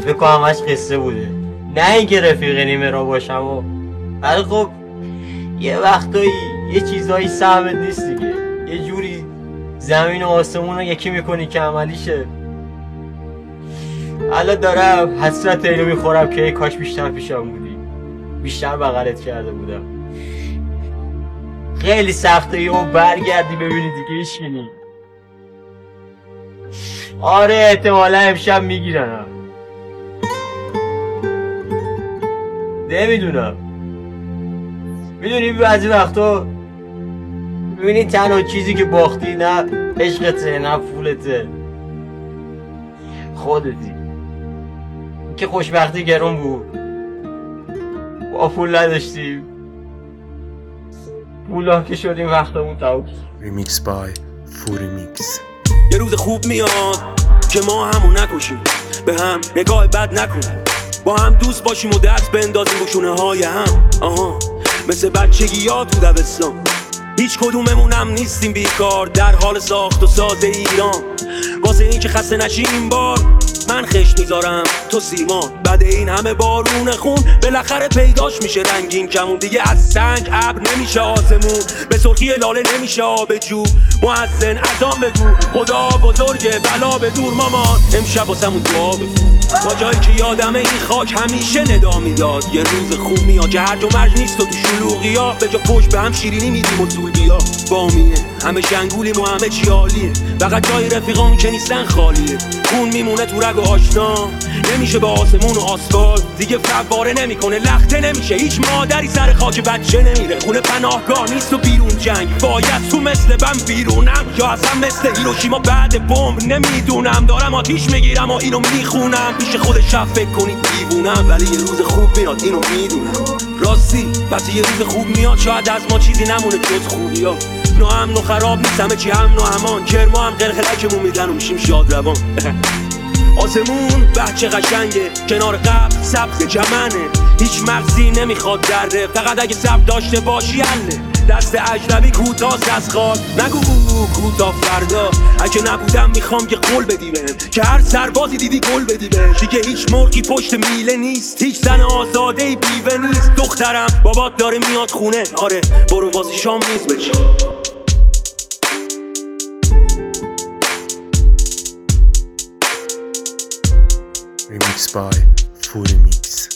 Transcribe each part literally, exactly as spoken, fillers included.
بکنم همش قصه بوده، نه اینکه رفیق نیمه را باشم و ولی خب یه وقتایی یه چیزایی سهمت نیست دیگه، یه جوری زمین و آسمون رو یکی میکنی که عملیشه. الان دارم حسرت اینو میخورم که کاش بیشتر پیشم بودی، بیشتر بغلت کرده بودم. خیلی سخته یهو برگردی ببینی دیگه هیچکی. آره احتمالا امشب میگیرنم، نمیدونم. میدونی بعضی وقتا میبینی تنها چیزی که باختی نه عشقته نه پولته، خودتی. که خوشبختی گرون بود، با پول نداشتیم، پولا که شدیم وقتمون تموم. ریمیکس بای فوری میکس. یه روز خوب میاد که ما همون نکشیم، به هم نگاه بد نکنیم، با هم دوست باشیم و دست بندازیم رو شونه های هم. آها مثل بچگی ها تو دبستان، هیچ کدوممونم نیستیم بیکار، در حال ساخت و ساز ایران. واسه این که خسته نشیم این بار من خش میذارم تو سیمان. بعد این همه بارون خون بالاخره پیداش میشه رنگین کمون، دیگه از سنگ ابر نمیشه آسمون، به سرخی لاله نمیشه آب جو. مؤذن اذان بگو خدا بزرگه بلا به دور مامان، امشب واسمون دعا بخون تا جایی که یادمه این خاک همیشه ندا میداد. یه روز خوب میاد که هرج و مرج نیست و تو شلوغی ها به جا پشت به هم شیرینی میدیم و طول بیا بامیه. همه شنگولیم و همه چی عالیه، فقط جای رفیقام که نیستن خالیه. خون میمونه تو رگ و آشنا، نمیشه به آسمون و آسفالت دیگه فواره نمیکنه، لخته نمیشه، هیچ مادری سر خاک بچه نمیره. خونه پناهگاه نیست و بیرون جنگ، باید تو مثل بم بیرونم یا اصلا مثل هیروشیما بعد بمب. نمیدونم دارم آتیش میگیرم و اینو میخونم، پیش خودش شب فکر کنید دیوونم، ولی یه روز خوب میاد اینو میدونم. راستی وقتی یه روز خوب میاد شاید از ما چیزی نمونه جز خوبی ها. نه امن و خراب نیست همه چی امن و امان، کرما هم قلقلکمون میدن و میشیم شاد روان. آسمون بچه قشنگه کنار قبل سبز چمنه، هیچ مغزی نمیخواد دره، فقط اگه سب داشته باشی حله. دست اجنبی کوتاست از خاک، نگو او کوتا فردا. اگه نبودم میخوام یه قول بدی بهم که هر سربازی دیدی گل بدی بهش. دیگه هیچ مرغی پشت میله نیست، هیچ زن آزاده ای بیوه نیست. دخترم بابات داره میاد خونه، آره برو بازی شام نیست بچی. ریمیکس بای فوری میکس.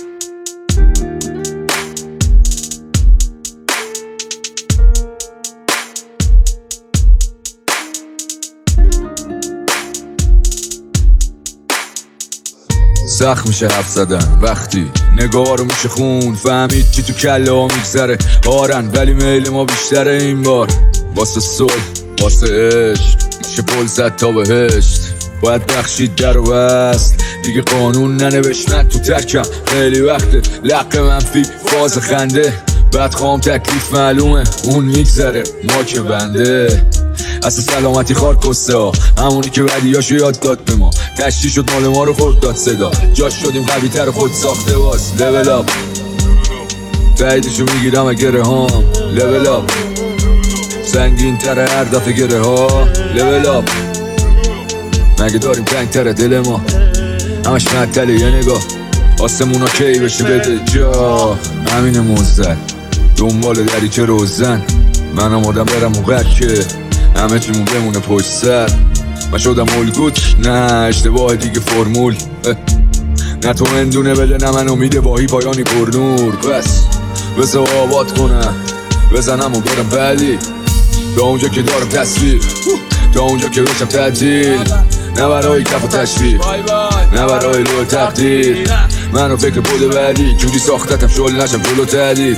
سخت میشه حرف زدن وقتی نگاه رو میشه خون، فهمید چی تو کله ها میگذره. آرن ولی میل ما بیشتره این بار، واسه صلح واسه عشق میشه پل زد تا بهشت. باید بخشید در و بست دیگه قانون ننوشت، من تو ترکم خیلی وقته لق منفی فاز خنده. بعد خوام تکلیف معلومه اون میگذره ما که بنده. اصلا سلامتی خار کسته ها همونی که بدیاشو یاد داد به ما، تشتی شد مال ما رو خورد داد صدا، جاش شدیم قوی تر خود ساخته باز. لول اپ تاییدشو میگیرم گره هام، لول اپ سنگین تر هر دفعه گره ها. لول اپ مگه داریم تنگ تر دل ما، همش معطله یه نگاه آسمونا کی بشه بده جا. همین موزد دنبال دریچه روزن، من آمادم برم موقع که همه چیمون بمونه پشت سر. من شدم الگوت نه اشتباه دیگه فرمول، نه تو مندونه بده نه من امید باهی پایانی پر نور. بس بذار آباد کنم بزنم و برم بعدی، تا اونجا که دارم تصویر، تا اونجا که بشم تعدیل، نه برای کف و تشویر نه برای لو تقدیر. منو فکر بوده بعدی جوری ساختتم شل نشم جلو تعدید.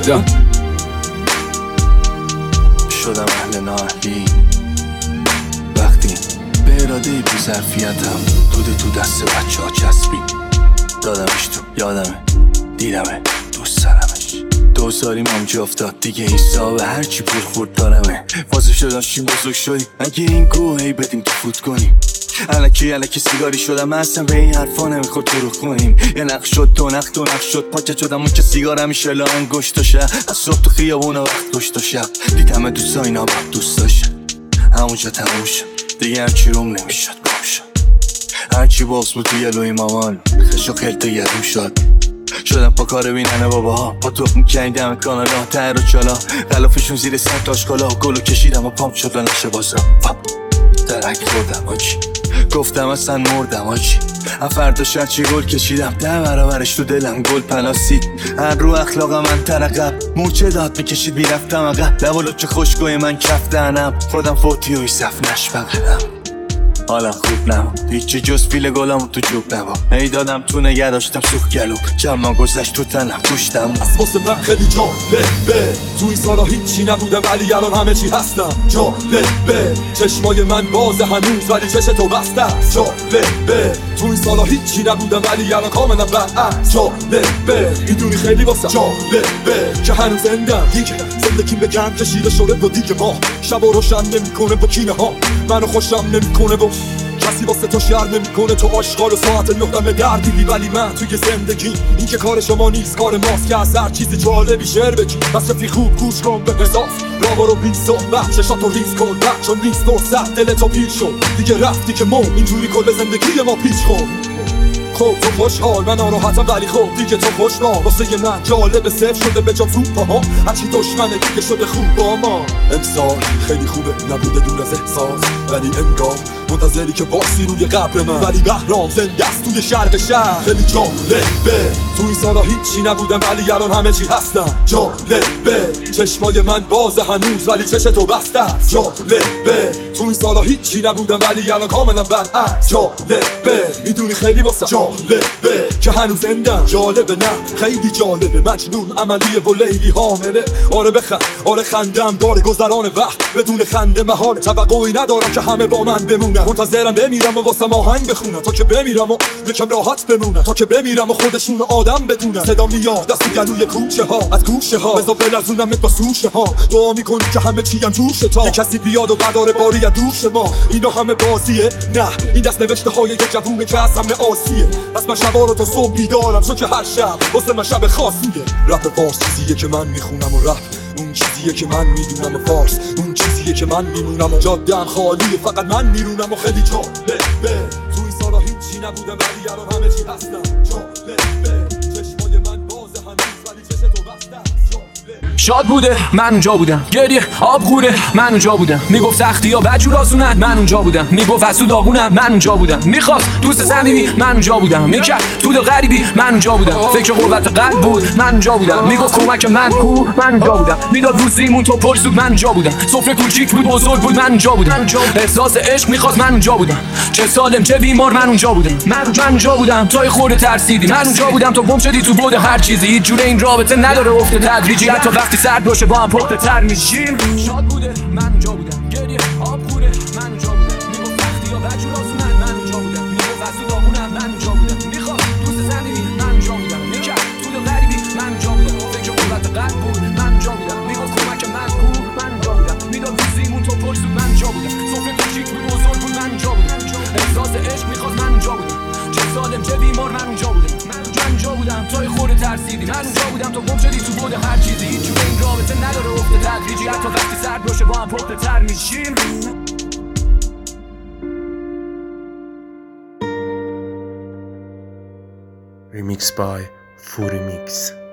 شدم اهل ناهلی وقتی به اراده بی ظرفیتم دوده تو دست بچه ها چسبی. دادمش تو یادمه دیدمه دوست دارمش، دوزاریم هم جا افتاد دیگه حساب هرچی پول خورد دارمه. واسه شدن شیم بزرگ شدیم اگه این گوه هی بدیم تو فوت کنیم. الکی الکی سیگاری شدم اصلا به این حرفا نمیخورد تو رو کنیم. یه نقش شد دو نقش دو نقش شد پاچه شدم اون که سیگار همیشه لان گشت و شب. از صبح تو خیابون وقت گشت و شب دیدم دوستا اینا باید دوست داشتن. همونجا تموم شد دیگه هرچی روم نمیشد بام شد. هرچی باز بود توی لوی مامان خشو خیلت یادم شد شدم پا کار بیننه باباها پا توخ میکنی دم کانالا تر و چالا غلافشون زیر سر تاشکالا گلو کشیدم و پامپ شد و نشه بازم درک خوردم آجی گفتم اصلا مردم آجی فردا شد چی گل کشیدم ده برابرش تو دلم گل پلاستیک هر رو اخلاق من ترقب موچه داد میکشید بیرفتم اقب لب و لچه خوشگوی من کف دهنم خودم فوتی و ای صف نشبقدم حالا خوب نمون هیچی جز پیل گلامو تو جوب نبا ای دادم تو نگه داشتم سوخ گلوم جمع گذشت تو تنم پوشتم از واسه من خیلی جالبه تو این سالا هیچی نبودم ولی الان همه چی هستم جالبه چشمای من باز هنوز ولی چش تو بسته است جالبه تو این سالا هیچی نبودم ولی الان کاملا برعکس جالبه میدونی خیلی واسه جالبه که هنوز زندم دیگه زندگیم به گرم کشیده شده با دیگه ما شب و روشن نمیکنه با کینه ها منو خوشم نمیکنه با کسی واسه تو شر نمیکنه تو آشغال و ساعت نقدم دردیدی ولی من توی زندگی این که کار شما نیست کار ماست که از هر چیزی جالبی شعر بگی بس رفی خوب گوش کن به حساس رابا رو بی صحبت چشاتو ریز کن بک چون نیست فرصت دلتو پیر شد دیگه رفتی که مو اینجوری کل زندگی ما پیچ کن خب تو خوشحال من ناراحتم ولی خب دیگه تو خوشحال واسه من جالب صفر شده به جا توپاها هرچی دشمنه دیگه شده خوب با ما امسال خیلی خوبه نبوده دور از احساس ولی انگار منتظری که باسی روی قبر من ولی بهرام زنده است توی شرق شهر خیلی جالبه تو این سالا هیچی نبودم ولی الان همه چی هستم جالبه چشمای من باز هنوز ولی چش تو بسته است جالبه تو این سالا هیچی نبودم ولی الان کاملا برعکس جالبه میدونی خیلی واسه جالبه که هنوز زندم جالبه نه خیلی جالبه مجنون عملیه و لیلی حامله آره بخند آره خندم داره گذران وقت بدون خنده محال توقعی ندارم که همه با من بمونن منتظرم بمیرم و واسه آهنگ بخونم تا که بمیرم و یکم راحت بمونم تا که بمیرم و خودشون آدم بدونن صدا میاد دست گلوی کوچه ها از گوشه ها بذار بلرزونم با سوشه ها دعا میکنی که همه چیم جوشه تا کسی بیاد و بداره باری از دوش ما اینا همه بازیه نه این دست نوشته های یک جوونه که از همه آسیه پس من شبا رو تا صبح بیدارم چون که هر شب واسه من شب خاصیه رپ فارس چیزیه که من میخونم و رپ اون چیزیه که من میدونم و فارس اون چیزیه که من میمونم و جاده‌ام خالیه فقط من میرونم و خیلی جالبه تو این سالا هیچی نبودم ولی الان همه چی هستم جالبه چشمای من باز هنوز ولی چش تو بسته است شاد بوده من اونجا بودم گریه آب غوره من اونجا بودم میگفت سختی ها بدجور آسونن من اونجا بودم میگفت از تو داغونم من اونجا بودم میخواست دوست صمیمی من اونجا بودم میکرد تو دل غریبی من اونجا بودم فکر قربت قلب بود من اونجا بودم میگفت کمک من کو من اونجا بودم میداد روزیمون تو پر سود من اونجا بودم سفره کوچیک بود بزرگ بود من اونجا بودم احساس عشق میخواست من اونجا بودم چه سالم چه بیمار من اونجا بودم من اونجا بودم تا خورده ترسیدی من اونجا بودم تو گم شدی تو بود هر چیزی هیچ جوره این رابطه نداره افت تدریجی حتی وقتی سرد باشه با هم پخته تر میشیم شاد بوده من اونجا بودم گریه آب خوره من اونجا بودم میگفت سختی ها بدجور آسونن من اونجا بودم میگفت از تو داغونم من اونجا بودم میخواد دوست صمیمی من اونجا بودم میکرد تو دل غریبی من اونجا بودم فکر قربت قلب بود من اونجا بودم میگفت کمک من کو من اونجا بودم میداد روزیمون تو پر سود من اونجا بودم سفره کوچیک بود بزرگ بود من اونجا بودم احساس عشق میخواست من اونجا بودم چه سالم چه بیمار من اونجا بودم من اونجا بودم تا خورده ترسیدی من اونجا بودم تو گم شدی تو بود هر چیزی هیچ جوره این رابطه نداره افت تدریجی حتی وقتی سرد باشه با هم پخته تر میشیم Remixed by Fury Mix.